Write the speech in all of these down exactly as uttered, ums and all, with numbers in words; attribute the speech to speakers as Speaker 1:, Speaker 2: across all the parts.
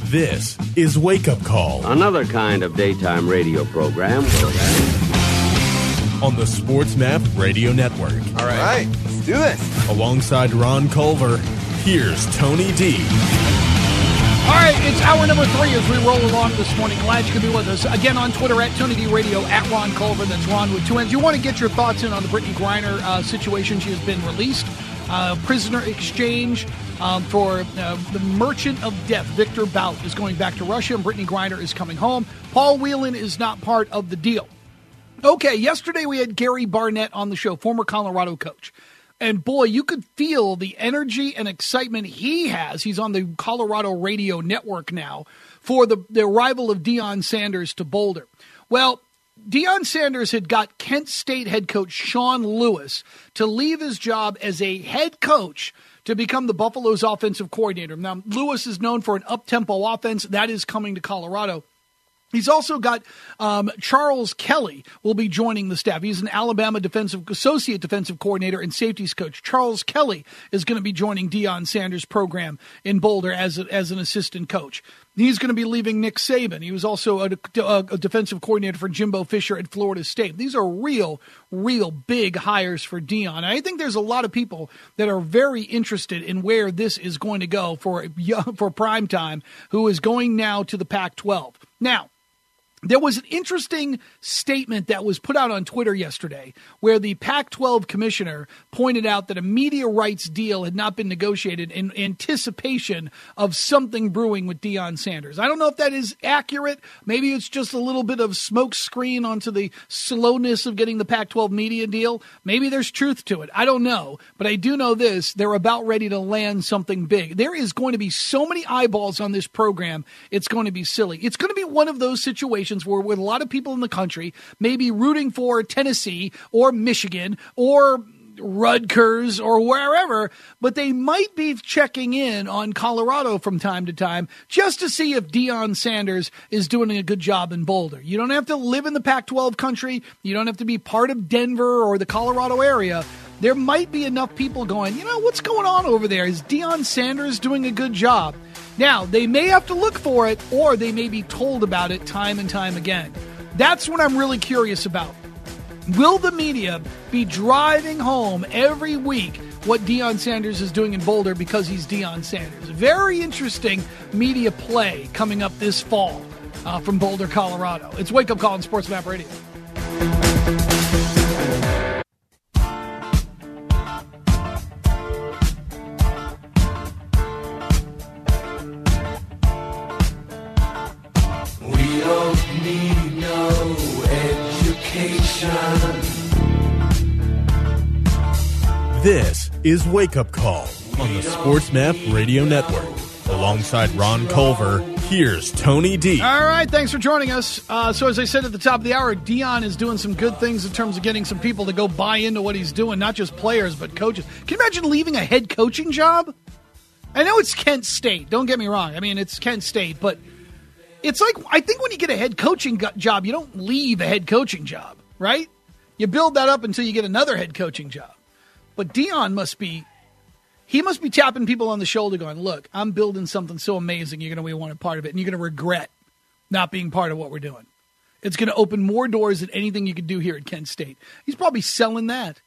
Speaker 1: This is Wake Up Call.
Speaker 2: Another kind of daytime radio program.
Speaker 1: On the SportsMap Radio Network.
Speaker 3: All right. All right. Let's do this.
Speaker 1: Alongside Ron Culver, here's Tony D.
Speaker 4: All right, it's hour number three as we roll along this morning. Glad you could be with us. Again, on Twitter, at Tony D Radio, at Ron Culver. That's Ron with two N's. You want to get your thoughts in on the Brittney Griner uh, situation. She has been released. Uh, prisoner exchange um, for uh, the merchant of death. Victor Bout is going back to Russia, and Brittney Griner is coming home. Paul Whelan is not part of the deal. Okay, yesterday we had Gary Barnett on the show, former Colorado coach. And boy, you could feel the energy and excitement he has. He's on the Colorado radio network now for the, the arrival of Deion Sanders to Boulder. Well, Deion Sanders had got Kent State head coach Sean Lewis to leave his job as a head coach to become the Buffalo's offensive coordinator. Now, Lewis is known for an up-tempo offense. That is coming to Colorado. He's also got um, Charles Kelly will be joining the staff. He's an Alabama defensive associate defensive coordinator and safeties coach. Charles Kelly is going to be joining Deion Sanders' program in Boulder as a, as an assistant coach. He's going to be leaving Nick Saban. He was also a, a, a defensive coordinator for Jimbo Fisher at Florida State. These are real, real big hires for Deion. And I think there's a lot of people that are very interested in where this is going to go for for primetime, who is going now to the Pac twelve. Now, there was an interesting statement that was put out on Twitter yesterday where the Pac twelve commissioner pointed out that a media rights deal had not been negotiated in anticipation of something brewing with Deion Sanders. I don't know if that is accurate. Maybe it's just a little bit of smoke screen onto the slowness of getting the Pac twelve media deal. Maybe there's truth to it. I don't know. But I do know this. They're about ready to land something big. There is going to be so many eyeballs on this program, it's going to be silly. It's going to be one of those situations where with a lot of people in the country may be rooting for Tennessee or Michigan or Rutgers or wherever, but they might be checking in on Colorado from time to time just to see if Deion Sanders is doing a good job in Boulder. You don't have to live in the Pac twelve country. You don't have to be part of Denver or the Colorado area. There might be enough people going, you know, what's going on over there? Is Deion Sanders doing a good job? Now, they may have to look for it, or they may be told about it time and time again. That's what I'm really curious about. Will the media be driving home every week what Deion Sanders is doing in Boulder because he's Deion Sanders? Very interesting media play coming up this fall uh, from Boulder, Colorado. It's Wake Up Call on SportsMap Radio.
Speaker 1: This is Wake Up Call on the SportsMap Radio Network. Alongside Ron Culver, here's Tony D.
Speaker 4: All right, thanks for joining us. Uh, so as I said at the top of the hour, Deion is doing some good things in terms of getting some people to go buy into what he's doing, not just players, but coaches. Can you imagine leaving a head coaching job? I know it's Kent State. Don't get me wrong. I mean, it's Kent State, but it's like, I think when you get a head coaching job, you don't leave a head coaching job, right? You build that up until you get another head coaching job. But Deion must be, he must be tapping people on the shoulder going, look, I'm building something so amazing, you're going to want a part of it, and you're going to regret not being part of what we're doing. It's going to open more doors than anything you could do here at Kent State. He's probably selling that.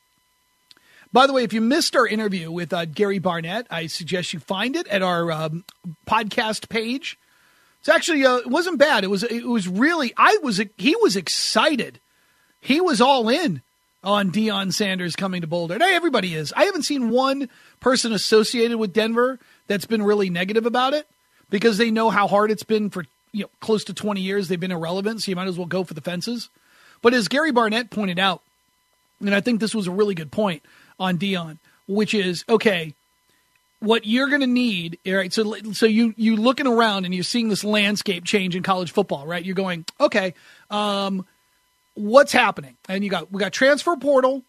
Speaker 4: By the way, if you missed our interview with uh, Gary Barnett, I suggest you find it at our um, podcast page. It's actually, uh, it wasn't bad. It was, it was really, I was, he was excited. He was all in on Deion Sanders coming to Boulder. And everybody is. I haven't seen one person associated with Denver that's been really negative about it because they know how hard it's been for, you know, close to twenty years. They've been irrelevant, so you might as well go for the fences. But as Gary Barnett pointed out, and I think this was a really good point on Deion, which is, okay, what you're going to need, right? So, so you you looking around and you're seeing this landscape change in college football, right? You're going, okay, um, what's happening? And you got we got transfer portal,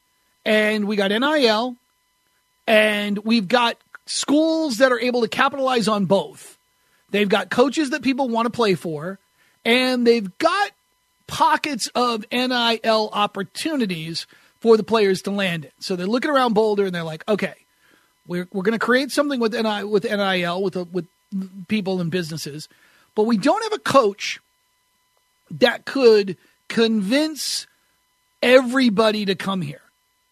Speaker 4: and we got N I L, and we've got schools that are able to capitalize on both. They've got coaches that people want to play for, and they've got pockets of N I L opportunities for the players to land in. So they're looking around Boulder and they're like, okay, we're we're going to create something with N I with N I L with a, with people and businesses, but we don't have a coach that could convince everybody to come here.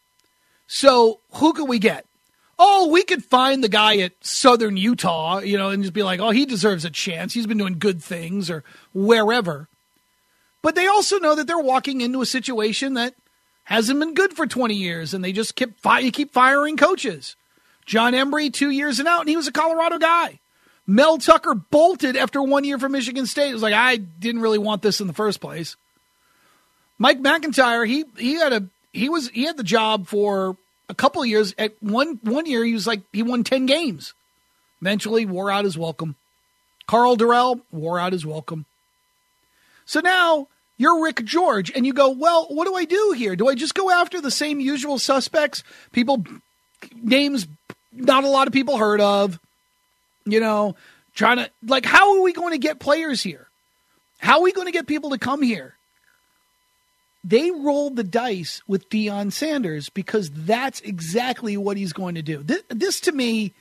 Speaker 4: So who could we get? Oh, we could find the guy at Southern Utah, you know, and just be like, oh, he deserves a chance. He's been doing good things or wherever. But they also know that they're walking into a situation that hasn't been good for twenty years, and they just keep, fi- keep firing coaches. John Embry, two years and out, and he was a Colorado guy. Mel Tucker bolted after one year from Michigan State. It was like, I didn't really want this in the first place. Mike McIntyre, he he had a he was he had the job for a couple of years. At one one year, he was like he won ten games. Eventually, wore out his welcome. Carl Durrell wore out his welcome. So now you're Rick George, and you go, well, what do I do here? Do I just go after the same usual suspects? People, names not a lot of people heard of, you know, trying to, like, how are we going to get players here? How are we going to get people to come here? They rolled the dice with Deion Sanders because that's exactly what he's going to do. This, this to me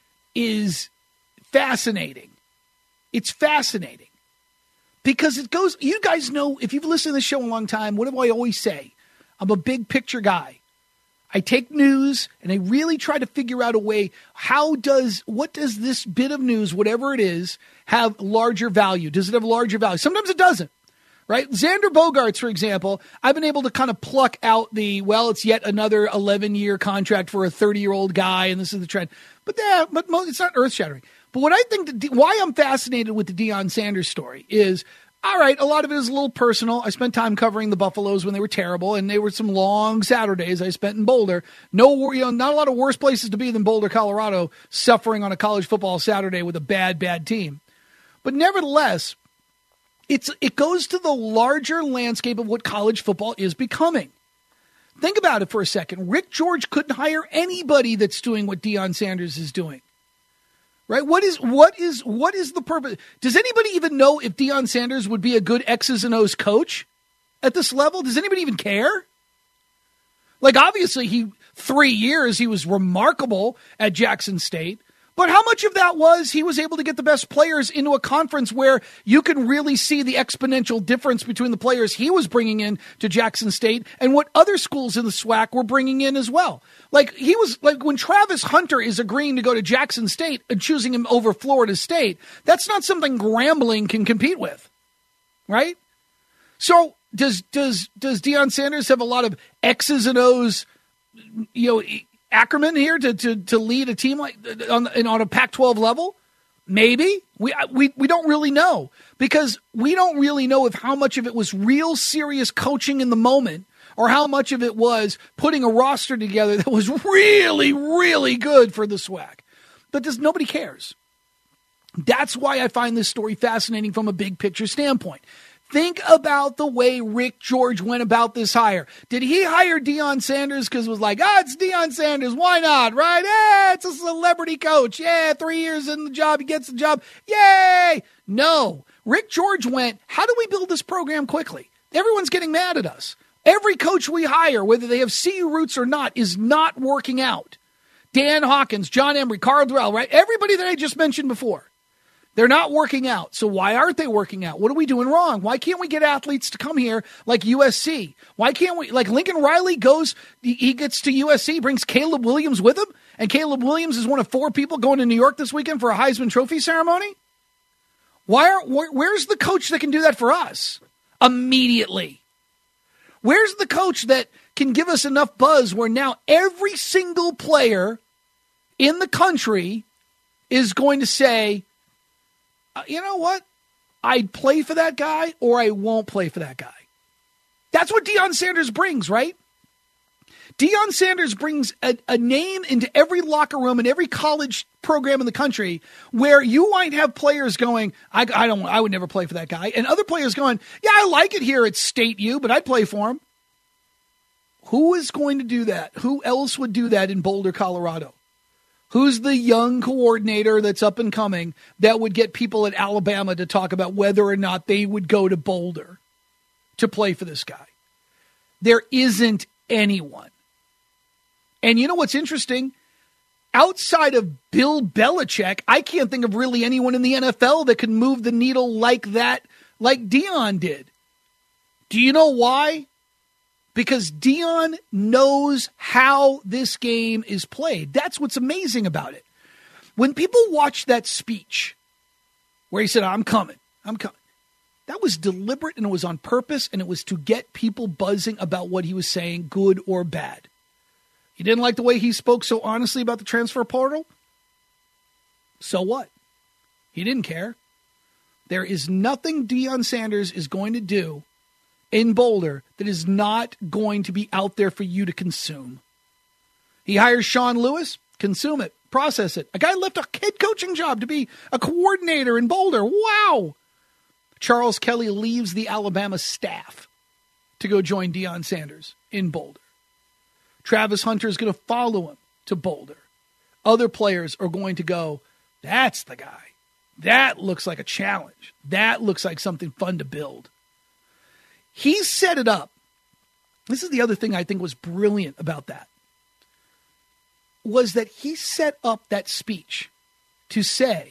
Speaker 4: is fascinating. It's fascinating. Because it goes, you guys know, if you've listened to this show a long time, what do I always say? I'm a big picture guy. I take news and I really try to figure out a way, how does, what does this bit of news, whatever it is, have larger value? Does it have larger value? Sometimes it doesn't, right? Xander Bogaerts, for example, I've been able to kind of pluck out the, well, it's yet another eleven-year contract for a thirty-year-old guy, and this is the trend. But yeah, but it's not earth-shattering. But what I think, that, why I'm fascinated with the Deion Sanders story is, all right, a lot of it is a little personal. I spent time covering the Buffaloes when they were terrible, and they were some long Saturdays I spent in Boulder. No, you know, not a lot of worse places to be than Boulder, Colorado, suffering on a college football Saturday with a bad, bad team. But nevertheless, it's it goes to the larger landscape of what college football is becoming. Think about it for a second. Rick George couldn't hire anybody that's doing what Deion Sanders is doing. Right? What is what is what is the purpose? Does anybody even know if Deion Sanders would be a good X's and O's coach at this level? Does anybody even care? Like, obviously, he three years he was remarkable at Jackson State. But how much of that was he was able to get the best players into a conference where you can really see the exponential difference between the players he was bringing in to Jackson State and what other schools in the SWAC were bringing in as well? Like, he was like, when Travis Hunter is agreeing to go to Jackson State and choosing him over Florida State, that's not something Grambling can compete with, right? So does does does Deion Sanders have a lot of X's and O's, you know, Ackerman here to, to, to lead a team like on, on a Pac twelve level? Maybe. We, we, we don't really know, because we don't really know if how much of it was real serious coaching in the moment or how much of it was putting a roster together that was really, really good for the SWAC. But does, nobody cares. That's why I find this story fascinating from a big picture standpoint. Think about the way Rick George went about this hire. Did he hire Deion Sanders because it was like, ah, oh, it's Deion Sanders, why not, right? Yeah, it's a celebrity coach. Yeah, three years in the job, he gets the job. Yay! No. Rick George went, how do we build this program quickly? Everyone's getting mad at us. Every coach we hire, whether they have C U roots or not, is not working out. Dan Hawkins, John Embry, Carl Durrell, right? Everybody that I just mentioned before. They're not working out. So why aren't they working out? What are we doing wrong? Why can't we get athletes to come here like U S C? Why can't we, like Lincoln Riley goes, he gets to U S C, brings Caleb Williams with him, and Caleb Williams is one of four people going to New York this weekend for a Heisman Trophy ceremony? Why are, where, where's the coach that can do that for us immediately? Where's the coach that can give us enough buzz where now every single player in the country is going to say, Uh, you know what? I'd play for that guy or I won't play for that guy. That's what Deion Sanders brings, right? Deion Sanders brings a, a name into every locker room and every college program in the country where you might have players going, I, I don't, I would never play for that guy. And other players going, yeah, I like it here at State U, but I'd play for him. Who is going to do that? Who else would do that in Boulder, Colorado? Who's the young coordinator that's up and coming that would get people at Alabama to talk about whether or not they would go to Boulder to play for this guy? There isn't anyone. And you know what's interesting? outside of Bill Belichick, I can't think of really anyone in the N F L that can move the needle like that, like Deion did. Do you know why? Because Deion knows how this game is played. That's what's amazing about it. When people watch that speech where he said, I'm coming, I'm coming, that was deliberate and it was on purpose, and it was to get people buzzing about what he was saying, good or bad. You didn't like the way he spoke so honestly about the transfer portal? So what? He didn't care. There is nothing Deion Sanders is going to do in Boulder that is not going to be out there for you to consume. He hires Sean Lewis, consume it, process it. A guy left a head coaching job to be a coordinator in Boulder. Wow. Charles Kelly leaves the Alabama staff to go join Deion Sanders in Boulder. Travis Hunter is going to follow him to Boulder. Other players are going to go, that's the guy. That looks like a challenge. That looks like something fun to build. He set it up. This is the other thing I think was brilliant about that, was that he set up that speech to say,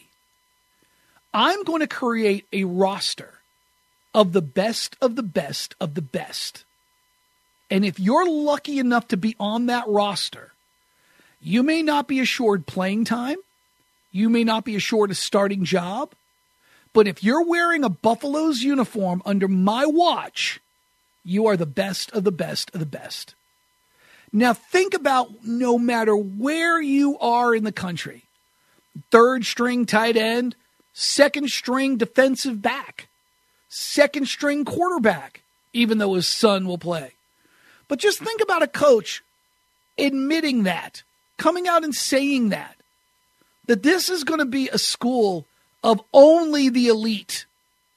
Speaker 4: I'm going to create a roster of the best of the best of the best. And if you're lucky enough to be on that roster, you may not be assured playing time. You may not be assured a starting job. But if you're wearing a Buffalo's uniform under my watch, you are the best of the best of the best. Now think about, no matter where you are in the country, third string tight end, second string defensive back, second string quarterback, even though his son will play. But just think about a coach admitting that, coming out and saying that, that this is going to be a school of only the elite.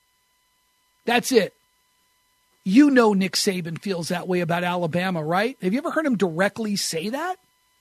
Speaker 4: That's it. You know Nick Saban feels that way about Alabama, right? Have you ever heard him directly say that?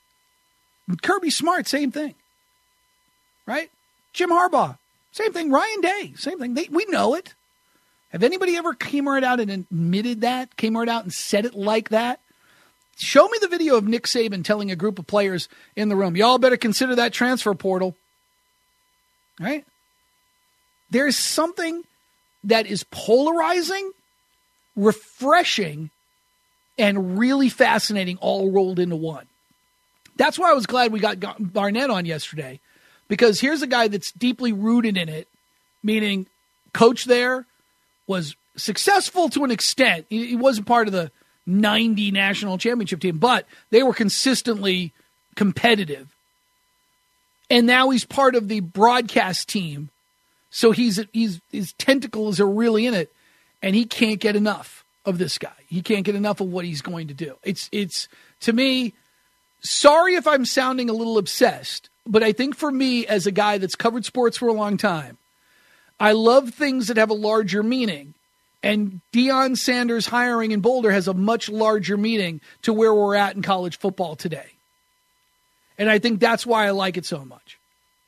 Speaker 4: Kirby Smart, same thing. Right? Jim Harbaugh, same thing. Ryan Day, same thing. They, we know it. Have anybody ever came right out and admitted that? Came right out and said it like that? Show me the video of Nick Saban telling a group of players in the room, y'all better consider that transfer portal. Right? There is something that is polarizing, refreshing, and really fascinating all rolled into one. That's why I was glad we got Barnett on yesterday, because here's a guy that's deeply rooted in it, meaning coach there, was successful to an extent. He wasn't part of the ninety national championship team, but they were consistently competitive. And now he's part of the broadcast team. So he's he's his tentacles are really in it, and he can't get enough of this guy. He can't get enough of what he's going to do. It's it's to me, sorry if I'm sounding a little obsessed, but I think for me, as a guy that's covered sports for a long time, I love things that have a larger meaning. And Deion Sanders hiring in Boulder has a much larger meaning to where we're at in college football today. And I think that's why I like it so much.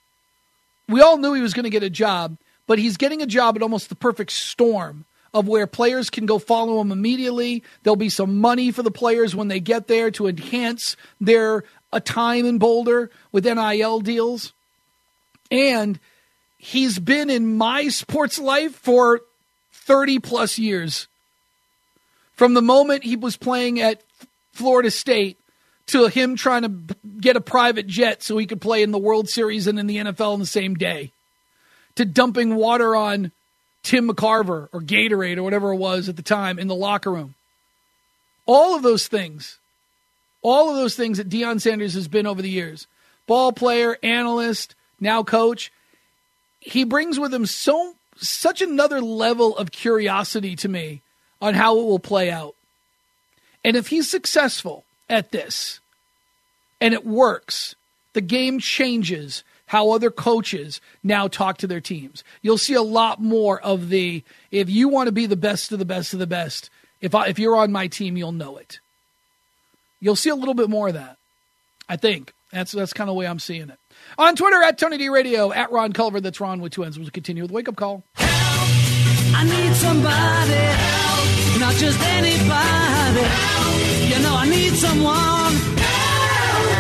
Speaker 4: We all knew he was going to get a job, but he's getting a job at almost the perfect storm of where players can go follow him immediately. There'll be some money for the players when they get there to enhance their a time in Boulder with N I L deals. And he's been in my sports life for thirty plus years. From the moment he was playing at Florida State to him trying to get a private jet so he could play in the World Series and in the N F L in the same day, to dumping water on Tim McCarver or Gatorade or whatever it was at the time in the locker room. All of those things, all of those things that Deion Sanders has been over the years, ball player, analyst, now coach, he brings with him so such another level of curiosity to me on how it will play out. And if he's successful at this and it works, the game changes how other coaches now talk to their teams. You'll see a lot more of the, if you want to be the best of the best of the best, if I, if you're on my team, you'll know it. You'll see a little bit more of that, I think. That's that's kind of the way I'm seeing it. On Twitter, at Tony D Radio, at Ron Culver, that's Ron with two N's. We'll continue with Wake Up Call.
Speaker 5: Help, I need somebody, help, not just anybody. Help, you know I need someone. Help.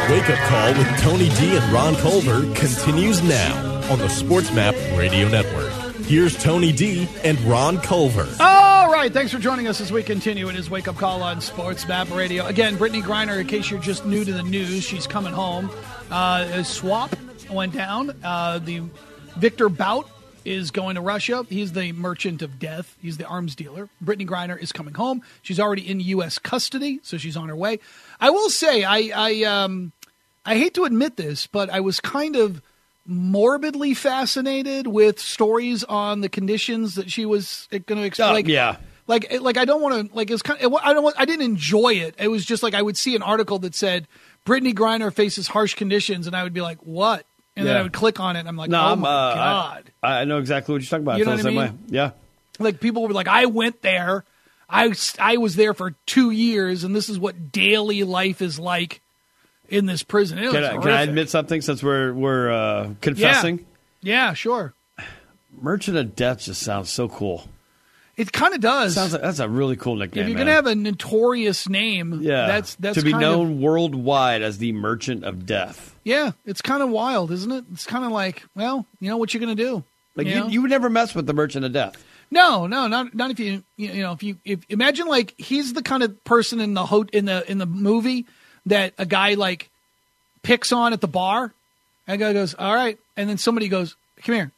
Speaker 1: Wake Up Call with Tony D and Ron Culver continues now on the SportsMap Radio Network. Here's Tony D and Ron Culver.
Speaker 4: All right, thanks for joining us as we continue. It is Wake Up Call on SportsMap Radio. Again, Brittany Griner, in case you're just new to the news, she's coming home. Uh, a swap went down. Uh, the Victor Bout is going to Russia. He's the merchant of death. He's the arms dealer. Brittany Griner is coming home. She's already in U S custody, so she's on her way. I will say, I I, um, I hate to admit this, but I was kind of morbidly fascinated with stories on the conditions that she was going to explain.
Speaker 6: Oh,
Speaker 4: like,
Speaker 6: yeah.
Speaker 4: Like, like I don't want to, like, it's kind of, I don't, I didn't enjoy it. It was just like, I would see an article that said, Brittany Griner faces harsh conditions, and I would be like, what? And
Speaker 6: yeah.
Speaker 4: then I would click on it, and I'm like,
Speaker 6: no,
Speaker 4: oh
Speaker 6: I'm,
Speaker 4: my
Speaker 6: uh,
Speaker 4: God.
Speaker 6: I, I know exactly what you're talking about.
Speaker 4: You
Speaker 6: I
Speaker 4: know
Speaker 6: feel the
Speaker 4: what I
Speaker 6: same
Speaker 4: mean?
Speaker 6: way. Yeah.
Speaker 4: Like, people were like, I went there. I, I was there for two years, and this is what daily life is like in this prison. It was
Speaker 6: Can I, can I admit something since we're, we're uh, confessing?
Speaker 4: Yeah. yeah, sure.
Speaker 6: Merchant of Death just sounds so cool.
Speaker 4: It kind of does.
Speaker 6: Sounds like that's a really cool nickname.
Speaker 4: If you're
Speaker 6: man.
Speaker 4: gonna have a notorious name,
Speaker 6: yeah,
Speaker 4: that's that's
Speaker 6: to be
Speaker 4: kind
Speaker 6: known
Speaker 4: of,
Speaker 6: worldwide as the Merchant of Death.
Speaker 4: Yeah, it's kind of wild, isn't it? It's kind of like, well, you know what you're gonna do.
Speaker 6: Like
Speaker 4: you,
Speaker 6: you,
Speaker 4: know?
Speaker 6: you would never mess with the Merchant of Death.
Speaker 4: No, no, not not if you you know if you if imagine like he's the kind of person in the ho- in the in the movie that a guy like picks on at the bar, and the guy goes, all right, and then somebody goes, come here,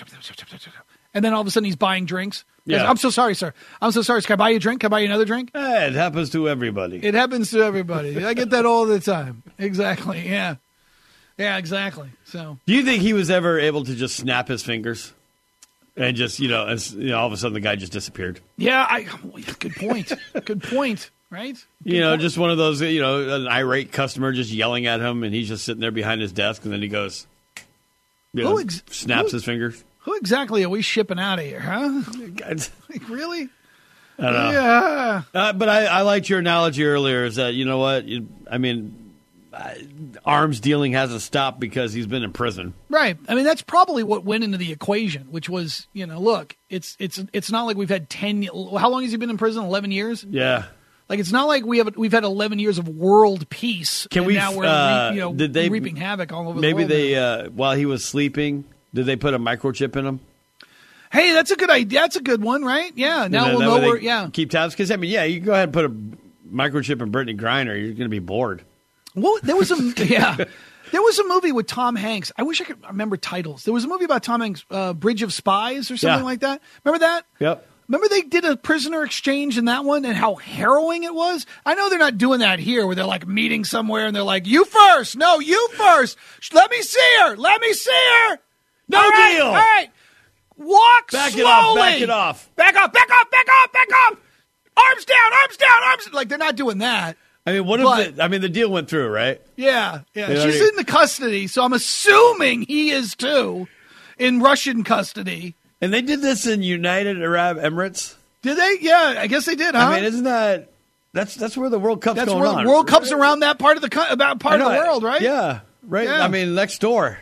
Speaker 4: and then all of a sudden he's buying drinks.
Speaker 6: Yeah.
Speaker 4: I'm so sorry, sir. I'm so sorry. Can I buy you a drink? Can I buy you another drink?
Speaker 6: Eh, it happens to everybody.
Speaker 4: It happens to everybody. I get that all the time. Exactly. Yeah. Yeah, exactly. So,
Speaker 6: do you think he was ever able to just snap his fingers and just, you know, as, you know, all of a sudden the guy just disappeared?
Speaker 4: Yeah, I good point. Good point, right? Good
Speaker 6: you know,
Speaker 4: point.
Speaker 6: just one of those, you know, an irate customer just yelling at him, and he's just sitting there behind his desk, and then he goes, you know,
Speaker 4: Who ex-
Speaker 6: snaps
Speaker 4: who-
Speaker 6: his fingers.
Speaker 4: Who exactly are we shipping out of here, huh? Like, really?
Speaker 6: I don't know.
Speaker 4: Yeah.
Speaker 6: Uh, but I, I liked your analogy earlier is that, you know what, you, I mean, uh, arms dealing hasn't stopped because he's been in prison.
Speaker 4: Right. I mean, that's probably what went into the equation, which was, you know, look, it's it's it's not like we've had ten. How long has he been in prison? Eleven years.
Speaker 6: Yeah.
Speaker 4: Like, it's not like we have we've had eleven years of world peace.
Speaker 6: Can
Speaker 4: and
Speaker 6: we?
Speaker 4: Now we're
Speaker 6: uh,
Speaker 4: you know
Speaker 6: did they,
Speaker 4: reaping havoc all over
Speaker 6: maybe
Speaker 4: the world.
Speaker 6: Maybe they, uh, while he was sleeping, did they put a microchip in him?
Speaker 4: Hey, that's a good idea. That's a good one, right? Yeah. Now
Speaker 6: You
Speaker 4: we'll
Speaker 6: that
Speaker 4: know
Speaker 6: way they
Speaker 4: where. Yeah.
Speaker 6: Keep tabs because I mean, yeah, you can go ahead and put a microchip in Brittany Griner. You're going to be bored.
Speaker 4: Well, there was a yeah, there was a movie with Tom Hanks. I wish I could remember titles. There was a movie about Tom Hanks, uh, Bridge of Spies or something
Speaker 6: Yeah.
Speaker 4: like that. Remember that?
Speaker 6: Yep.
Speaker 4: Remember they did a prisoner exchange in that one and how harrowing it was? I know they're not doing that here where they're like meeting somewhere and they're like, you first. No, you first. Let me see her. Let me see her.
Speaker 6: No
Speaker 4: all right,
Speaker 6: deal.
Speaker 4: All right. Walk
Speaker 6: Back
Speaker 4: slowly.
Speaker 6: it off. Back it off.
Speaker 4: Back off. Back off. Back off. Back off. Arms down. Arms down. Arms. Like, they're not doing that.
Speaker 6: I mean, what
Speaker 4: But-
Speaker 6: if the, I mean, the deal went through, right?
Speaker 4: Yeah, yeah.
Speaker 6: You know
Speaker 4: She's
Speaker 6: what I mean?
Speaker 4: in the custody, so I'm assuming he is too in Russian custody.
Speaker 6: And they did this in United Arab Emirates.
Speaker 4: Did they? Yeah, I guess they did, huh?
Speaker 6: I mean, isn't that that's that's where the World Cup's
Speaker 4: That's
Speaker 6: going
Speaker 4: where
Speaker 6: on?
Speaker 4: World Cup's around that part of the co- about part
Speaker 6: I
Speaker 4: of the
Speaker 6: know,
Speaker 4: world, right?
Speaker 6: Yeah, right.
Speaker 4: Yeah.
Speaker 6: I mean, next door.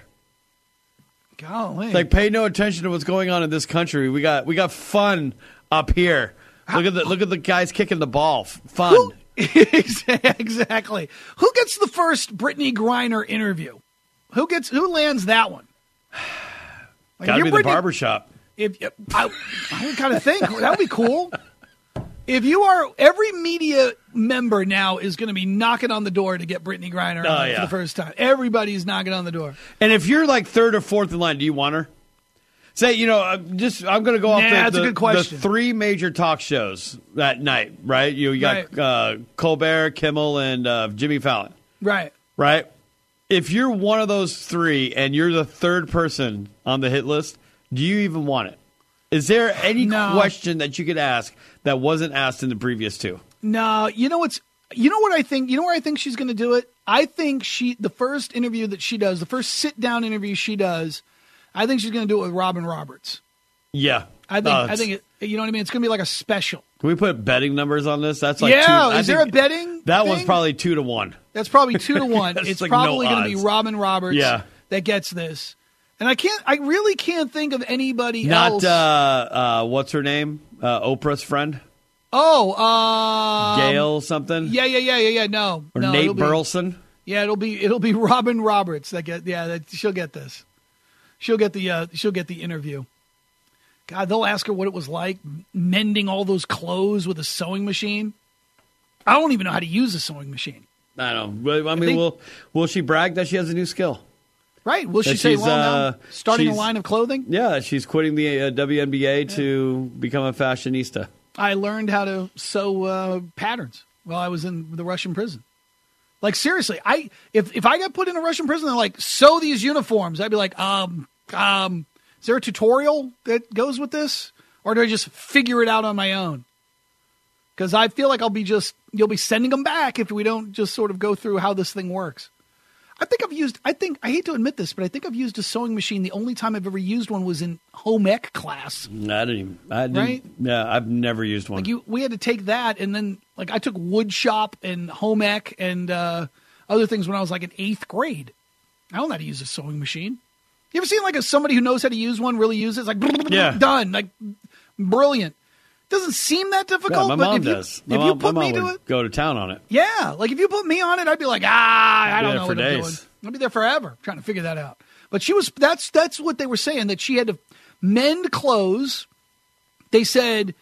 Speaker 4: Golly.
Speaker 6: It's like, pay no attention to what's going on in this country. We got we got fun up here. Look at the look at the guys kicking the ball. F- Fun.
Speaker 4: Who- exactly. Who gets the first Brittany Griner interview? Who gets who lands that one? Like,
Speaker 6: Got to
Speaker 4: you're
Speaker 6: be the
Speaker 4: Brittany-
Speaker 6: barbershop.
Speaker 4: If I, I would kind of think that would be cool. If you are, every media member now is going to be knocking on the door to get Brittany Griner
Speaker 6: Oh,
Speaker 4: on
Speaker 6: yeah.
Speaker 4: for the first time. Everybody's knocking on the door.
Speaker 6: And if you're like third or fourth in line, do you want her? Say, you know, I'm just I'm going to go off
Speaker 4: Nah,
Speaker 6: the,
Speaker 4: that's a
Speaker 6: the,
Speaker 4: good question.
Speaker 6: the three major talk shows that night, right? You, you got
Speaker 4: Right.
Speaker 6: uh, Colbert, Kimmel, and uh, Jimmy Fallon,
Speaker 4: Right.
Speaker 6: right? If you're one of those three and you're the third person on the hit list, do you even want it? Is there any
Speaker 4: No.
Speaker 6: question that you could ask that wasn't asked in the previous two?
Speaker 4: No, you know what's, you know what I think, you know where I think she's going to do it? I think she, the first interview that she does, the first sit down interview she does, I think she's going to do it with Robin Roberts.
Speaker 6: Yeah.
Speaker 4: I think,
Speaker 6: Oh,
Speaker 4: I
Speaker 6: it's-
Speaker 4: think it, you know what I mean? It's going to be like a special.
Speaker 6: Can we put betting numbers on this? That's like
Speaker 4: Yeah,
Speaker 6: two, I
Speaker 4: is there a
Speaker 6: think
Speaker 4: betting
Speaker 6: That
Speaker 4: thing?
Speaker 6: one's probably two to one.
Speaker 4: That's probably two to one.
Speaker 6: That's
Speaker 4: It's
Speaker 6: like no
Speaker 4: probably going to be
Speaker 6: odds.
Speaker 4: Robin Roberts
Speaker 6: Yeah.
Speaker 4: that gets this. And I can't, I really can't think of anybody
Speaker 6: Not
Speaker 4: else.
Speaker 6: uh, uh, what's her name? Uh, Oprah's friend,
Speaker 4: oh, uh,
Speaker 6: Gail something,
Speaker 4: Yeah, yeah, yeah, yeah, yeah. No,
Speaker 6: or
Speaker 4: no,
Speaker 6: Nate
Speaker 4: it'll be-
Speaker 6: Burleson.
Speaker 4: Yeah, it'll be it'll be Robin Roberts that get yeah that she'll get this. She'll get the uh, she'll get the interview. God, they'll ask her what it was like mending all those clothes with a sewing machine. I don't even know how to use a sewing machine.
Speaker 6: I don't know. I mean,
Speaker 4: I think,
Speaker 6: will will she brag that she has a new skill?
Speaker 4: Right. Will she
Speaker 6: that
Speaker 4: say, well,
Speaker 6: uh,
Speaker 4: now, starting a line of clothing?
Speaker 6: Yeah, she's quitting the uh, W N B A yeah. to become a fashionista.
Speaker 4: I learned how to sew uh, patterns while I was in the Russian prison. Like, seriously, I if, if I got put in a Russian prison, they're like, sew these uniforms. I'd be like, um, um, is there a tutorial that goes with this? Or do I just figure it out on my own? Because I feel like I'll be just, you'll be sending them back if we don't just sort of go through how this thing works. I think I've used, I think, I hate to admit this, but I think I've used a sewing machine. The only time I've ever used one was in home ec class.
Speaker 6: I didn't even, I didn't,
Speaker 4: right?
Speaker 6: Yeah, I've never used one.
Speaker 4: Like you, we had to take that, and then, like, I took wood shop and home ec and uh, other things when I was, like, in eighth grade. I don't know how to use a sewing machine. You ever seen, like, a, somebody who knows how to use one really use it? It's like, yeah. done. Like, brilliant. Doesn't seem that difficult,
Speaker 6: yeah, my
Speaker 4: but
Speaker 6: mom
Speaker 4: if, you,
Speaker 6: does.
Speaker 4: if
Speaker 6: My
Speaker 4: you
Speaker 6: mom,
Speaker 4: put
Speaker 6: my
Speaker 4: me
Speaker 6: mom
Speaker 4: to
Speaker 6: would
Speaker 4: it,
Speaker 6: go to town on it.
Speaker 4: Yeah, like if you put me on it, I'd be like, ah, I don't
Speaker 6: yeah,
Speaker 4: know
Speaker 6: for
Speaker 4: what
Speaker 6: days.
Speaker 4: I'm doing. I'll be there forever trying to figure that out. But she was that's that's what they were saying, that she had to mend clothes. They said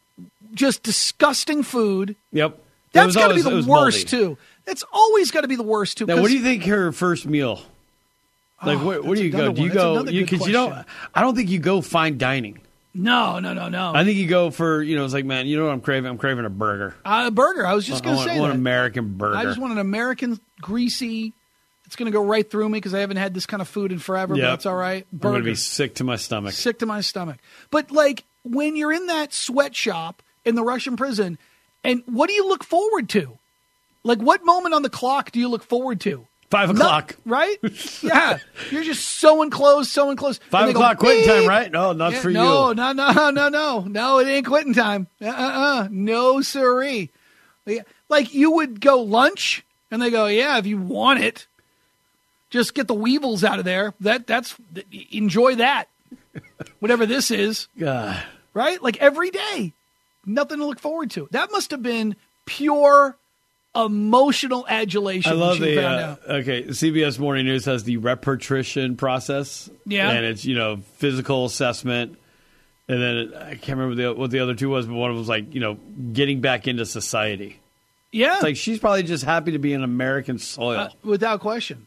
Speaker 4: just disgusting food.
Speaker 6: Yep.
Speaker 4: That's got to be the worst too. That's always got to be the worst too.
Speaker 6: Now, what do you think her first meal? Like,
Speaker 4: oh,
Speaker 6: where, where do you go?
Speaker 4: One.
Speaker 6: Do you
Speaker 4: that's
Speaker 6: go? Because you, you don't. I don't think you go fine dining.
Speaker 4: No, no, no, no.
Speaker 6: I think you go for, you know, it's like, man, you know what I'm craving? I'm craving a burger.
Speaker 4: Uh, a burger. I was just going to say
Speaker 6: I
Speaker 4: that.
Speaker 6: want an American burger.
Speaker 4: I just want an American greasy. It's going to go right through me because I haven't had this kind of food in forever, yep. But that's all right. Burger.
Speaker 6: I'm going to be sick to my stomach.
Speaker 4: Sick to my stomach. But, like, when you're in that sweatshop in the Russian prison, and what do you look forward to? Like, what moment on the clock do you look forward to?
Speaker 6: Five o'clock.
Speaker 4: Not, right? Yeah. You're just sewing clothes, sewing clothes.
Speaker 6: Five o'clock
Speaker 4: go,
Speaker 6: quitting time, right? No, not
Speaker 4: yeah,
Speaker 6: for
Speaker 4: no,
Speaker 6: you.
Speaker 4: No, no, no, no, no. No, it ain't quitting time. Uh-uh. No, sirree. Like, you would go lunch, and they go, yeah, if you want it, just get the weevils out of there. That That's, enjoy that. Whatever this is.
Speaker 6: God.
Speaker 4: Right? Like, every day. Nothing to look forward to. That must have been pure emotional adulation.
Speaker 6: I love
Speaker 4: when she
Speaker 6: the
Speaker 4: found
Speaker 6: uh,
Speaker 4: out.
Speaker 6: okay. C B S Morning News has the repatriation process.
Speaker 4: Yeah,
Speaker 6: and it's, you know, physical assessment, and then it, I can't remember the, what the other two was, but one of them was like, you know, getting back into society.
Speaker 4: Yeah,
Speaker 6: it's like she's probably just happy to be in American soil,
Speaker 4: uh, without question.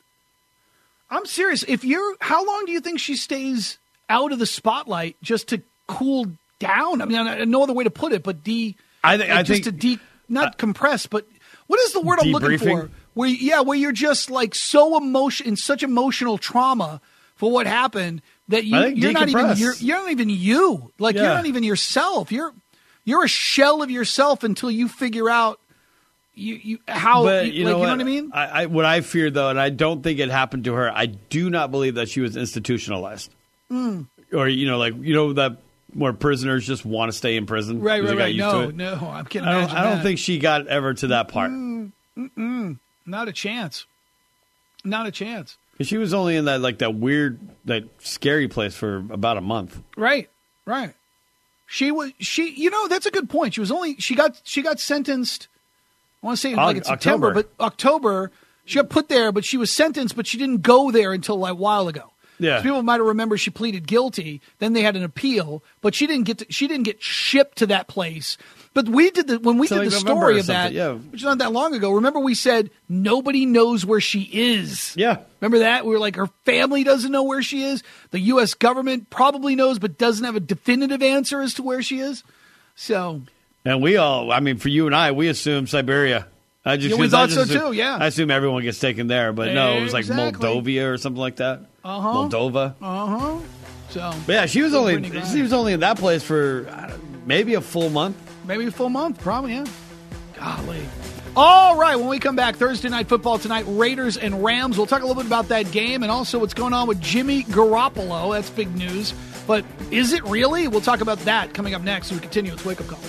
Speaker 4: I'm serious. If you're, how long do you think she stays out of the spotlight just to cool down? I mean, I, no other way to put it, but de.
Speaker 6: I, th-
Speaker 4: like
Speaker 6: I
Speaker 4: just
Speaker 6: think
Speaker 4: to de, not uh, compress, but. What is the word I'm looking for? Where yeah, where you're just like so emotion in such emotional trauma for what happened that you you're not even you're, you're not even you. Like yeah. You're not even yourself. You're you're a shell of yourself until you figure out you, you how
Speaker 6: but,
Speaker 4: you,
Speaker 6: you,
Speaker 4: like,
Speaker 6: know
Speaker 4: you know
Speaker 6: what?
Speaker 4: what I mean?
Speaker 6: I, I what I fear though, and I don't think it happened to her. I do not believe that she was institutionalized,
Speaker 4: mm.
Speaker 6: or you know, like you know that. Where prisoners just want to stay in prison.
Speaker 4: Right, right, right. No, no, I can't imagine
Speaker 6: I don't, I don't
Speaker 4: that.
Speaker 6: think she got ever to that part.
Speaker 4: Mm, mm-mm. Not a chance. Not a chance.
Speaker 6: She was only in that like that weird, that scary place for about a month.
Speaker 4: Right, right. She was she. You know, that's a good point. She was only she got she got sentenced. I want to say like in September,
Speaker 6: October.
Speaker 4: but October she got put there, but she was sentenced, but she didn't go there until like a while ago.
Speaker 6: Yeah,
Speaker 4: so people might have remembered she pleaded guilty. Then they had an appeal, but she didn't get to, she didn't get shipped to that place. But we did the when we
Speaker 6: so
Speaker 4: did
Speaker 6: like
Speaker 4: the
Speaker 6: November
Speaker 4: story of that,
Speaker 6: yeah.
Speaker 4: which is not that long ago. Remember, we said nobody knows where she is.
Speaker 6: Yeah,
Speaker 4: remember that? We were like, her family doesn't know where she is. The U S government probably knows, but doesn't have a definitive answer as to where she is. So,
Speaker 6: and we all, I mean, for you and I, we assume Siberia. I just
Speaker 4: yeah, we thought
Speaker 6: I just
Speaker 4: so
Speaker 6: assume,
Speaker 4: too. Yeah,
Speaker 6: I assume everyone gets taken there, but no, it was like
Speaker 4: exactly.
Speaker 6: Moldova or something like that.
Speaker 4: Uh huh.
Speaker 6: Moldova.
Speaker 4: Uh huh. So,
Speaker 6: but yeah, she was only she was only in that place for I don't, maybe a full month.
Speaker 4: Maybe a full month, probably. Yeah. Golly. All right, when we come back, Thursday Night Football tonight, Raiders and Rams. We'll talk a little bit about that game and also what's going on with Jimmy Garoppolo. That's big news. But is it really? We'll talk about that coming up next as we continue with Wake Up Call.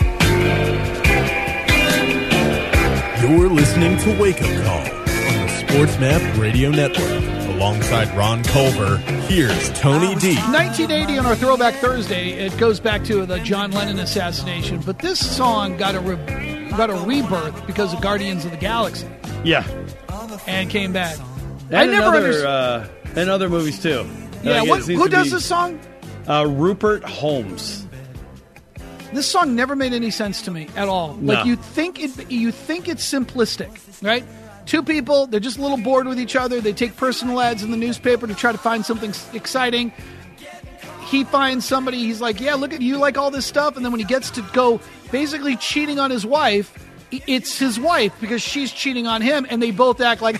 Speaker 1: You're listening to Wake Up Call on the Sports Map Radio Network. Alongside Ron Culver, here's Tony D.
Speaker 4: nineteen eighty on our Throwback Thursday, it goes back to the John Lennon assassination, but this song got a re- got a rebirth because of Guardians of the Galaxy.
Speaker 6: Yeah.
Speaker 4: And came back.
Speaker 6: And
Speaker 4: I never
Speaker 6: other,
Speaker 4: understood.
Speaker 6: Uh, and other movies, too.
Speaker 4: Yeah,
Speaker 6: Like,
Speaker 4: what,
Speaker 6: it seems
Speaker 4: who
Speaker 6: to
Speaker 4: does
Speaker 6: be,
Speaker 4: this song?
Speaker 6: Uh, Rupert Holmes.
Speaker 4: This song never made any sense to me at all. Like
Speaker 6: No.
Speaker 4: you think it, you think it's simplistic, right? Two people, they're just a little bored with each other. They take personal ads in the newspaper to try to find something s- exciting. He finds somebody, he's like, yeah, look at you like all this stuff. And then when he gets to go basically cheating on his wife, i- it's his wife because she's cheating on him. And they both act like,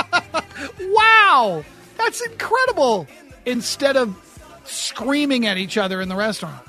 Speaker 4: wow, that's incredible. Instead of screaming at each other in the restaurant.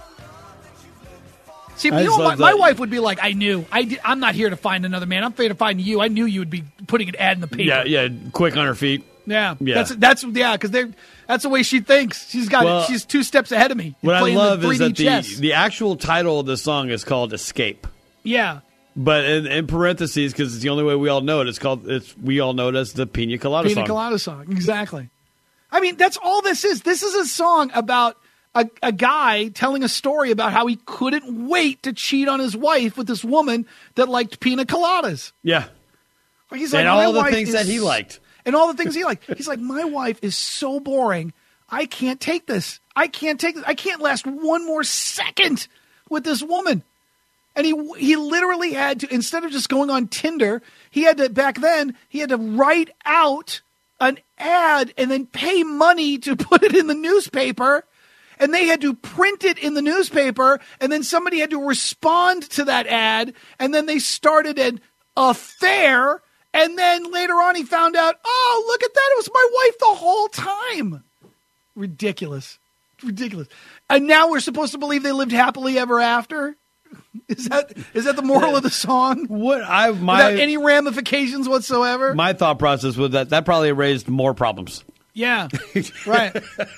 Speaker 4: See,
Speaker 6: I
Speaker 4: you know,
Speaker 6: just
Speaker 4: my,
Speaker 6: love
Speaker 4: my
Speaker 6: that.
Speaker 4: wife would be like, I knew. I did, I'm not here to find another man. I'm here to find you. I knew you would be putting an ad in the paper.
Speaker 6: Yeah, yeah, quick on her feet.
Speaker 4: Yeah,
Speaker 6: Yeah.
Speaker 4: That's that's yeah, because they're that's the way she thinks. She's got
Speaker 6: Well,
Speaker 4: it. She's two steps ahead of me.
Speaker 6: What I
Speaker 4: playing
Speaker 6: love
Speaker 4: the
Speaker 6: is
Speaker 4: three D
Speaker 6: that the,
Speaker 4: chess.
Speaker 6: the actual title of the song is called Escape.
Speaker 4: Yeah,
Speaker 6: But in, in parentheses, because it's the only way we all know it, it's called. It's we all know it as the Pina Colada
Speaker 4: Pina
Speaker 6: song.
Speaker 4: Colada song. Exactly. I mean, that's all this is. This is a song about a, a guy telling a story about how he couldn't wait to cheat on his wife with this woman that liked pina coladas.
Speaker 6: Yeah,
Speaker 4: He's
Speaker 6: and
Speaker 4: like, my
Speaker 6: all the
Speaker 4: wife
Speaker 6: things
Speaker 4: is-
Speaker 6: that he liked.
Speaker 4: And all the things he liked. He's like, my wife is so boring. I can't take this. I can't take this. I can't last one more second with this woman. And he he literally had to, instead of just going on Tinder, he had to, back then, he had to write out an ad and then pay money to put it in the newspaper. And they had to print it in the newspaper. And then somebody had to respond to that ad. And then they started an affair. And then later on, he found out, oh, look at that. It was my wife the whole time. Ridiculous. Ridiculous. And now we're supposed to believe they lived happily ever after? Is that is that the moral of the song?
Speaker 6: What I my
Speaker 4: Without any ramifications whatsoever?
Speaker 6: my thought process was that that probably raised more problems.
Speaker 4: Yeah, right.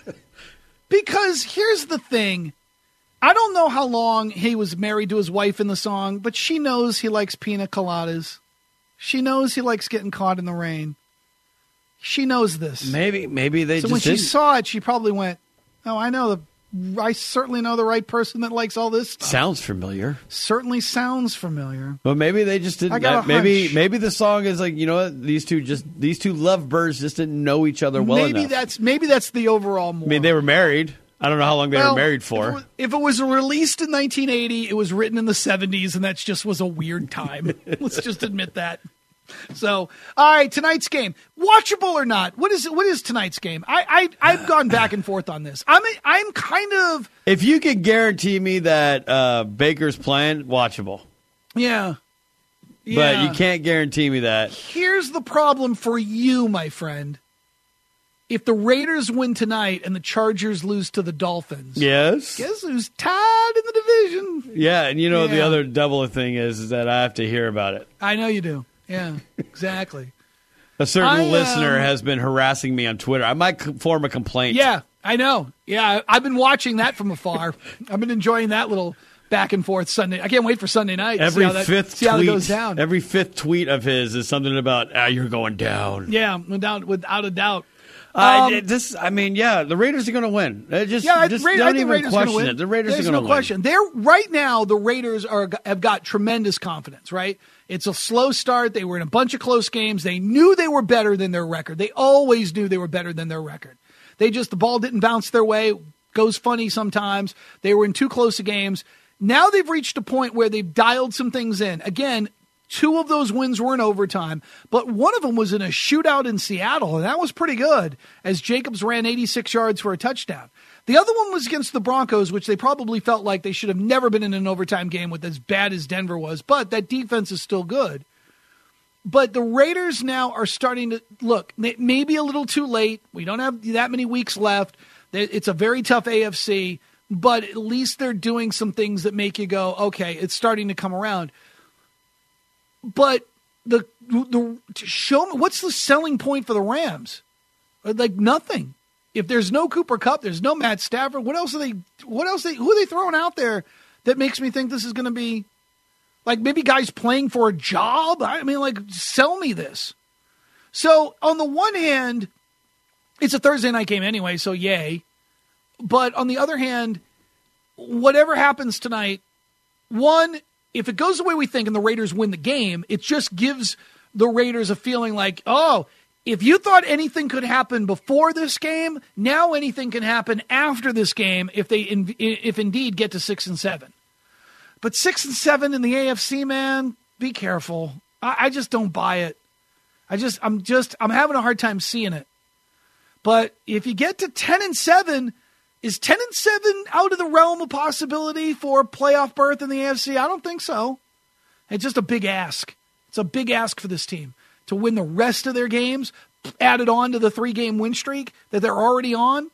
Speaker 4: Because here's the thing. I don't know how long he was married to his wife in the song, but she knows he likes pina coladas. She knows he likes getting caught in the rain. She knows this.
Speaker 6: Maybe maybe they
Speaker 4: so
Speaker 6: just
Speaker 4: when she
Speaker 6: didn't.
Speaker 4: saw it, she probably went, oh, I know the I certainly know the right person that likes all this stuff.
Speaker 6: Sounds familiar.
Speaker 4: Certainly sounds familiar.
Speaker 6: But maybe they just didn't.
Speaker 4: I got a
Speaker 6: maybe
Speaker 4: hunch.
Speaker 6: maybe the song is like, you know what, these two just these two lovebirds just didn't know each other well
Speaker 4: maybe
Speaker 6: enough.
Speaker 4: that's maybe that's the overall moral.
Speaker 6: I mean, they were married. I don't know how long they
Speaker 4: Well,
Speaker 6: were married
Speaker 4: If it,
Speaker 6: for.
Speaker 4: was, if it was released in nineteen eighty, it was written in the seventies, and that just was a weird time. Let's just admit that. So, all right, tonight's game, watchable or not? What is what is tonight's game? I, I I've gone back and forth on this. I'm I'm kind of
Speaker 6: If you could guarantee me that uh, Baker's playing, watchable.
Speaker 4: yeah,
Speaker 6: But
Speaker 4: yeah.
Speaker 6: you can't guarantee me that.
Speaker 4: Here's the problem for you, my friend. If the Raiders win tonight and the Chargers lose to the Dolphins,
Speaker 6: Yes.
Speaker 4: guess who's tied in the division?
Speaker 6: Yeah, and you know the
Speaker 4: Yeah.
Speaker 6: other double thing is, is that I have to hear about it.
Speaker 4: I know you do. Yeah, exactly.
Speaker 6: A certain
Speaker 4: I, um,
Speaker 6: listener has been harassing me on Twitter. I might c- form a complaint.
Speaker 4: Yeah, I know. Yeah, I- I've been watching that from afar. I've been enjoying that little back and forth Sunday. I can't wait for Sunday night. to
Speaker 6: Every
Speaker 4: see how that,
Speaker 6: fifth
Speaker 4: see how
Speaker 6: tweet,
Speaker 4: that goes down.
Speaker 6: every fifth tweet of his is something about ah, you're going down.
Speaker 4: yeah, without without a doubt.
Speaker 6: Uh,
Speaker 4: Um,
Speaker 6: this, I mean, yeah, the Raiders are going to win. Uh, Just,
Speaker 4: Yeah, I,
Speaker 6: just
Speaker 4: Ra- I
Speaker 6: don't
Speaker 4: think
Speaker 6: even
Speaker 4: Raiders are gonna
Speaker 6: question
Speaker 4: win.
Speaker 6: it. The Raiders
Speaker 4: There's
Speaker 6: are going to
Speaker 4: no
Speaker 6: win.
Speaker 4: question. They're right now. The Raiders are have got tremendous confidence. Right, it's a slow start. They were in a bunch of close games. They knew they were better than their record. They always knew they were better than their record. They just the ball didn't bounce their way. Goes funny sometimes. They were in too close of games. Now they've reached a point where they've dialed some things in. Again, two of those wins were in overtime, but one of them was in a shootout in Seattle, and that was pretty good, as Jacobs ran eighty-six yards for a touchdown. The other one was against the Broncos, which they probably felt like they should have never been in an overtime game with as bad as Denver was, but that defense is still good. But the Raiders now are starting to look, maybe a little too late. We don't have that many weeks left. It's a very tough A F C, but at least they're doing some things that make you go, okay, it's starting to come around. But the the show me what's the selling point for the Rams? Like nothing. If there's no Cooper Kupp, there's no Matt Stafford. What else are they? What else? They, who are they throwing out there that makes me think this is going to be like maybe guys playing for a job? I mean, like sell me this. So on the one hand, it's a Thursday night game anyway, so yay. But on the other hand, whatever happens tonight, one, if it goes the way we think and the Raiders win the game, it just gives the Raiders a feeling like, oh, if you thought anything could happen before this game, now anything can happen after this game if they in, if indeed get to six and seven. But six and seven in the A F C, man, be careful. I, I just don't buy it. I just I'm just I'm having a hard time seeing it. But if you get to ten and seven, is ten and seven out of the realm of possibility for a playoff berth in the A F C? I don't think so. It's just a big ask. It's a big ask for this team to win the rest of their games, added on to the three-game win streak that they're already on,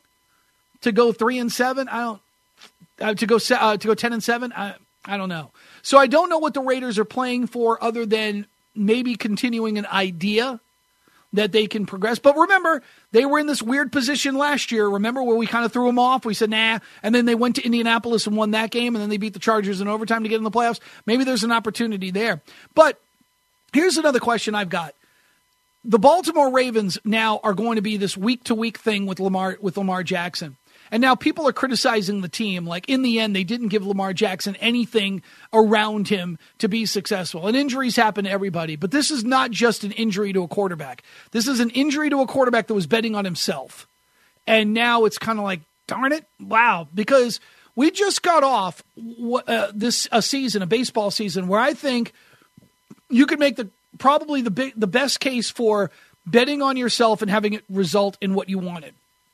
Speaker 4: to go three and seven. I don't uh, to go uh, to go ten and seven. I I don't know. So I don't know what the Raiders are playing for, other than maybe continuing an idea that they can progress. But remember, they were in this weird position last year. Remember where we kind of threw them off? We said, nah. And then they went to Indianapolis and won that game, and then they beat the Chargers in overtime to get in the playoffs. Maybe there's an opportunity there. But here's another question I've got. The Baltimore Ravens now are going to be this week-to-week thing with Lamar with Lamar Jackson. And now people are criticizing the team. Like, in the end, they didn't give Lamar Jackson anything around him to be successful. And injuries happen to everybody. But this is not just an injury to a quarterback. This is an injury to a quarterback that was betting on himself. And now it's kind of like, darn it, wow. Because we just got off uh, this a season, a baseball season, where I think you could make the probably the big, the best case for betting on yourself and having it result in what you wanted.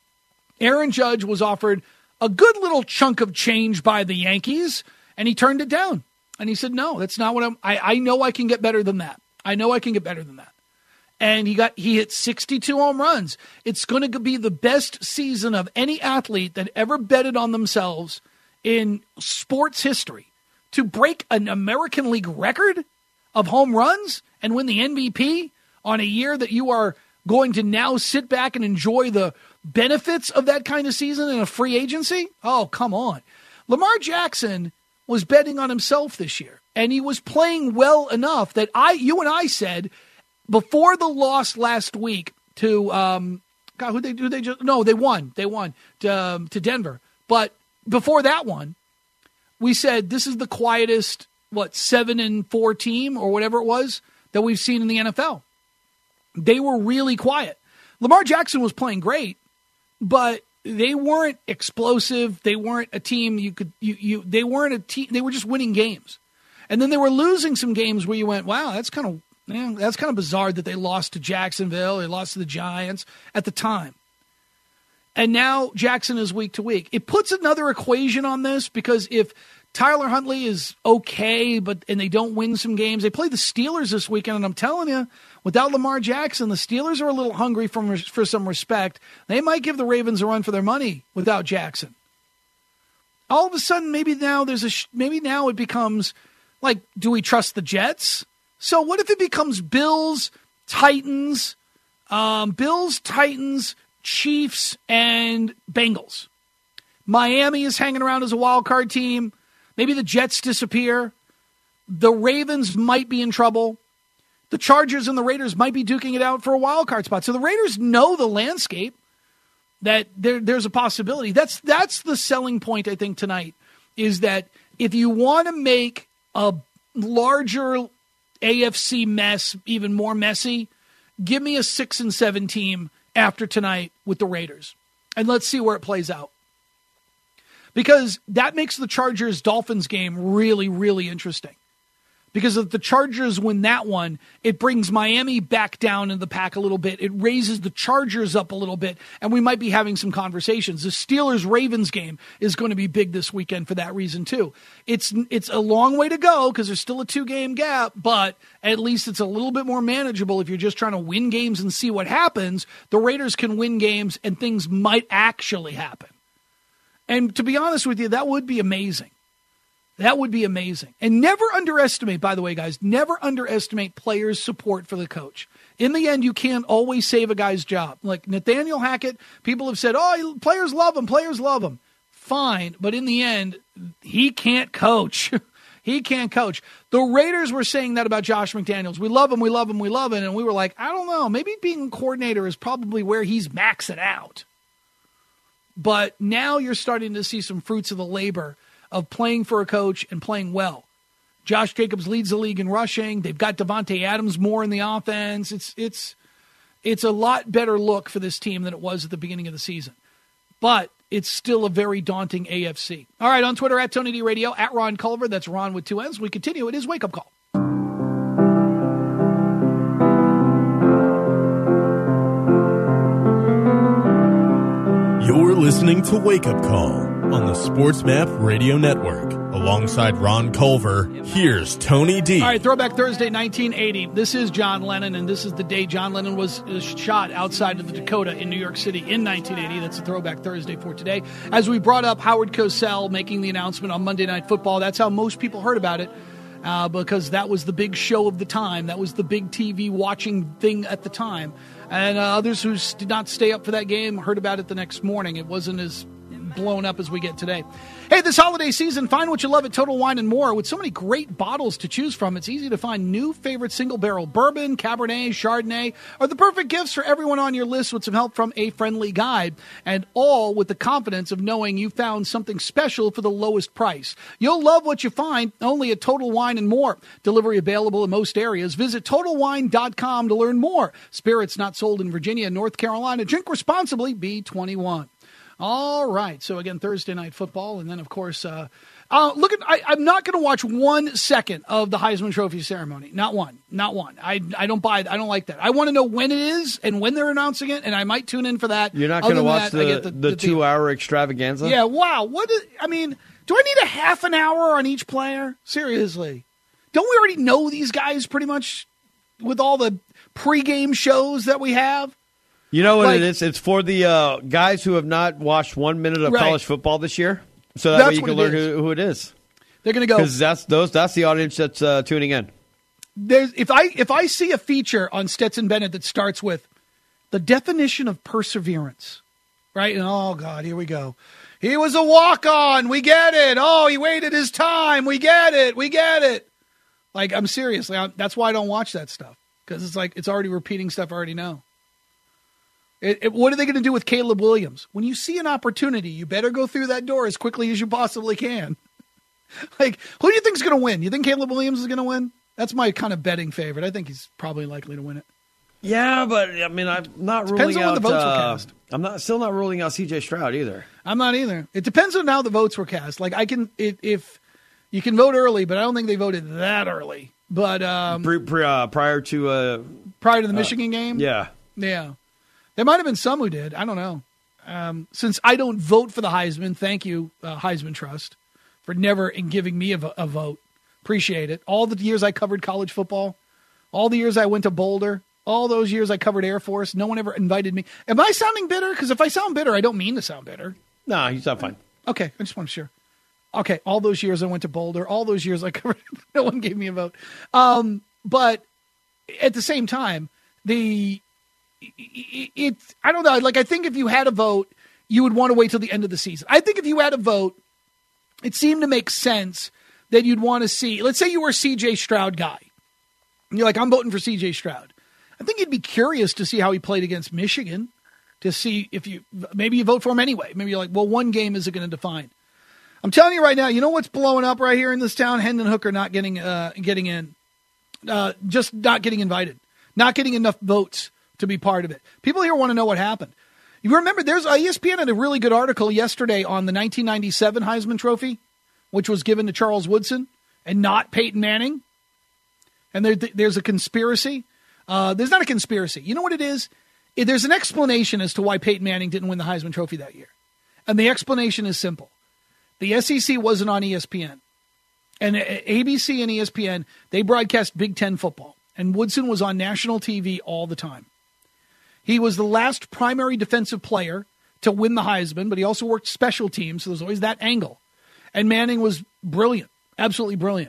Speaker 4: Aaron Judge was offered a good little chunk of change by the Yankees, and he turned it down. And he said, no, that's not what I'm, I, I know I can get better than that. I know I can get better than that. And he got, he hit sixty-two home runs. It's going to be the best season of any athlete that ever betted on themselves in sports history to break an American League record of home runs and win the M V P on a year that you are going to now sit back and enjoy the benefits of that kind of season in a free agency? Oh, come on. Lamar Jackson was betting on himself this year, and he was playing well enough that I, you and I said before the loss last week to, um, God, who they do they just, no, they won. They won to, um, to Denver. But before that one, we said this is the quietest, what, seven and four team or whatever it was that we've seen in the N F L. They were really quiet. Lamar Jackson was playing great, but they weren't explosive. They weren't a team you could you you. They weren't a team. They were just winning games, and then they were losing some games where you went, "Wow, that's kind of yeah, that's kind of bizarre that they lost to Jacksonville. They lost to the Giants at the time." And now Jackson is week to week. It puts another equation on this because if Tyler Huntley is okay, but and they don't win some games, they play the Steelers this weekend, and I'm telling you, without Lamar Jackson, the Steelers are a little hungry for, for some respect. They might give the Ravens a run for their money without Jackson. All of a sudden, maybe now there's a maybe now it becomes like, do we trust the Jets? So what if it becomes Bills, Titans, um, Bills, Titans, Chiefs, and Bengals? Miami is hanging around as a wild card team. Maybe the Jets disappear. The Ravens might be in trouble. The Chargers and the Raiders might be duking it out for a wild card spot. So the Raiders know the landscape, that there, there's a possibility. That's that's the selling point, I think, tonight, is that if you want to make a larger A F C mess even more messy, give me a six and seven team after tonight with the Raiders. And let's see where it plays out. Because that makes the Chargers-Dolphins game really, really interesting. Because if the Chargers win that one, it brings Miami back down in the pack a little bit. It raises the Chargers up a little bit, and we might be having some conversations. The Steelers-Ravens game is going to be big this weekend for that reason, too. It's it's a long way to go because there's still a two-game gap, but at least it's a little bit more manageable if you're just trying to win games and see what happens. The Raiders can win games, and things might actually happen. And to be honest with you, that would be amazing. That would be amazing. And never underestimate, by the way, guys, never underestimate players' support for the coach. In the end, you can't always save a guy's job. Like Nathaniel Hackett, people have said, oh, players love him, players love him. Fine, but in the end, he can't coach. He can't coach. The Raiders were saying that about Josh McDaniels. We love him, we love him, we love him. And we were like, I don't know. Maybe being a coordinator is probably where he's maxing out. But now you're starting to see some fruits of the labor of playing for a coach and playing well. Josh Jacobs leads the league in rushing. They've got Devontae Adams more in the offense. It's it's it's a lot better look for this team than it was at the beginning of the season. But it's still a very daunting A F C. All right, on Twitter, at Tony D Radio, at Ron Culver. That's Ron with two N's. We continue. It is Wake Up Call.
Speaker 1: You're listening to Wake Up Call on the Sports Map Radio Network. Alongside Ron Culver, here's Tony D.
Speaker 4: All right, Throwback Thursday, nineteen eighty. This is John Lennon, and this is the day John Lennon was shot outside of the Dakota in New York City in nineteen eighty. That's a Throwback Thursday for today. As we brought up Howard Cosell making the announcement on Monday Night Football, that's how most people heard about it, uh, because that was the big show of the time. That was the big T V watching thing at the time. And uh, others who did not stay up for that game heard about it the next morning. It wasn't as blown up as we get today. Hey, this holiday season, find what you love at Total Wine and More. With so many great bottles to choose from, it's easy to find new favorite single-barrel bourbon, Cabernet, Chardonnay, or the perfect gifts for everyone on your list with some help from a friendly guide, and all with the confidence of knowing you found something special for the lowest price. You'll love what you find only at Total Wine and More. Delivery available in most areas. Visit Total Wine dot com to learn more. Spirits not sold in Virginia and North Carolina. Drink responsibly. Be twenty-one. All right. So, again, Thursday Night Football. And then, of course, uh, uh, look at, I, I'm not going to watch one second of the Heisman Trophy ceremony. Not one. Not one. I I don't buy I don't like that. I want to know when it is and when they're announcing it, and I might tune in for that.
Speaker 6: You're not going to watch
Speaker 4: that,
Speaker 6: the,
Speaker 4: the,
Speaker 6: the, the two-hour extravaganza?
Speaker 4: Yeah, wow. What is, I mean, do I need a half an hour on each player? Seriously. Don't we already know these guys pretty much with all the pregame shows that we have?
Speaker 6: You know what
Speaker 4: like,
Speaker 6: it is? It's for the uh, guys who have not watched one minute of
Speaker 4: right.
Speaker 6: college football this year, so that
Speaker 4: that's
Speaker 6: way you can learn who, who it is.
Speaker 4: They're going to go
Speaker 6: because that's those. That's the audience that's uh, tuning in.
Speaker 4: There's if I if I see a feature on Stetson Bennett that starts with the definition of perseverance, right? And oh God, here we go. He was a walk-on. We get it. Oh, he waited his time. We get it. We get it. Like I'm seriously. I'm, that's why I don't watch that stuff because it's like it's already repeating stuff I already know. It, it, what are they going to do with Caleb Williams? When you see an opportunity, you better go through that door as quickly as you possibly can. Like, who do you think is going to win? You think Caleb Williams is going to win? That's my kind of betting favorite. I think he's probably likely to win it.
Speaker 6: Yeah, but I mean, I'm not
Speaker 4: Depends
Speaker 6: ruling
Speaker 4: on
Speaker 6: out.
Speaker 4: when the votes
Speaker 6: uh,
Speaker 4: were cast.
Speaker 6: I'm not still not ruling out C J Stroud either.
Speaker 4: I'm not either. It depends on how the votes were cast. Like I can, if, if you can vote early, but I don't think they voted that early. But um,
Speaker 6: pre, pre, uh, prior to uh,
Speaker 4: prior to the
Speaker 6: uh,
Speaker 4: Michigan game,
Speaker 6: yeah,
Speaker 4: yeah. There might have been some who did. I don't know. Um, since I don't vote for the Heisman, thank you, uh, Heisman Trust, for never in giving me a, vo- a vote. Appreciate it. All the years I covered college football, all the years I went to Boulder, all those years I covered Air Force, no one ever invited me. Am I sounding bitter? Because if I sound bitter, I don't mean to sound bitter.
Speaker 6: No, nah, you sound fine.
Speaker 4: Okay, I just want to share. Okay, all those years I went to Boulder, all those years I covered, no one gave me a vote. Um, but at the same time, the... It, it, I don't know. Like, I think if you had a vote, you would want to wait till the end of the season. I think if you had a vote, it seemed to make sense that you'd want to see, let's say you were a C J Stroud guy. And you're like, I'm voting for C J Stroud. I think you'd be curious to see how he played against Michigan, to see if you, maybe you vote for him anyway. Maybe you're like, well, one game is it going to define? I'm telling you right now, you know what's blowing up right here in this town? Hendon Hooker not getting, uh, getting in, uh, just not getting invited, not getting enough votes to be part of it. People here want to know what happened. You remember, there's uh, E S P N had a really good article yesterday on the nineteen ninety-seven Heisman Trophy, which was given to Charles Woodson and not Peyton Manning. And there, there's a conspiracy. Uh, there's not a conspiracy. You know what it is? There's an explanation as to why Peyton Manning didn't win the Heisman Trophy that year. And the explanation is simple. The S E C wasn't on E S P N. And A B C and E S P N, they broadcast Big Ten football. And Woodson was on national T V all the time. He was the last primary defensive player to win the Heisman, but he also worked special teams, so there's always that angle. And Manning was brilliant, absolutely brilliant.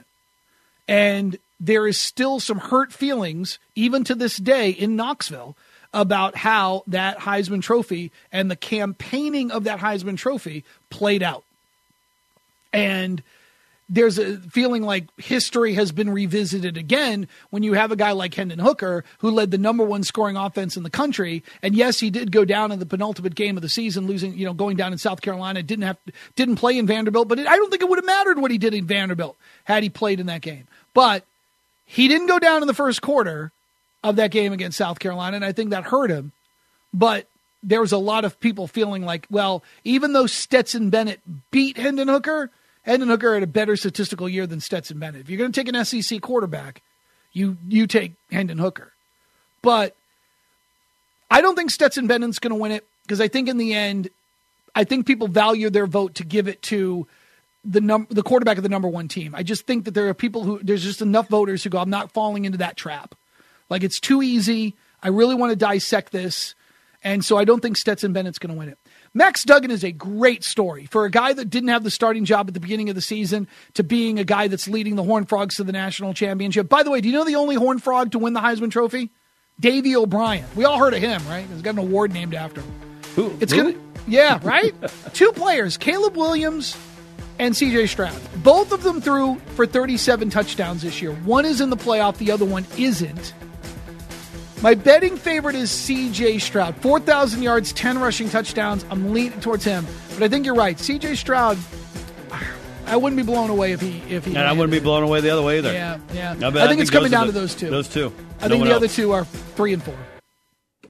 Speaker 4: And there is still some hurt feelings, even to this day in Knoxville, about how that Heisman Trophy and the campaigning of that Heisman Trophy played out. And there's a feeling like history has been revisited again when you have a guy like Hendon Hooker who led the number one scoring offense in the country. And yes, he did go down in the penultimate game of the season, losing, you know, going down in South Carolina, didn't have, didn't play in Vanderbilt, but it, I don't think it would have mattered what he did in Vanderbilt had he played in that game. But he didn't go down in the first quarter of that game against South Carolina, and I think that hurt him. But there was a lot of people feeling like, well, even though Stetson Bennett beat Hendon Hooker, Hendon Hooker had a better statistical year than Stetson Bennett. If you're going to take an S E C quarterback, you you take Hendon Hooker. But I don't think Stetson Bennett's going to win it because I think in the end, I think people value their vote to give it to the num- the quarterback of the number one team. I just think that there are people who, there's just enough voters who go, I'm not falling into that trap. Like, it's too easy. I really want to dissect this. And so I don't think Stetson Bennett's going to win it. Max Duggan is a great story for a guy that didn't have the starting job at the beginning of the season to being a guy that's leading the Horned Frogs to the national championship. By the way, do you know the only Horned Frog to win the Heisman Trophy? Davey O'Brien. We all heard of him, right? He's got an award named after him.
Speaker 6: Who?
Speaker 4: It's
Speaker 6: Who?
Speaker 4: gonna, yeah, right? Two players, Caleb Williams and C J Stroud. Both of them threw for thirty-seven touchdowns this year. One is in the playoff, the other one isn't. My betting favorite is C J Stroud. four thousand yards, ten rushing touchdowns. I'm leaning towards him. But I think you're right. C J Stroud, I wouldn't be blown away if he if he.
Speaker 6: And I wouldn't be blown away the other way either.
Speaker 4: Yeah, yeah.
Speaker 6: I,
Speaker 4: I think, I think it's coming down
Speaker 6: the,
Speaker 4: to those two.
Speaker 6: Those two.
Speaker 4: I
Speaker 6: no
Speaker 4: think the
Speaker 6: else.
Speaker 4: other two are three and four.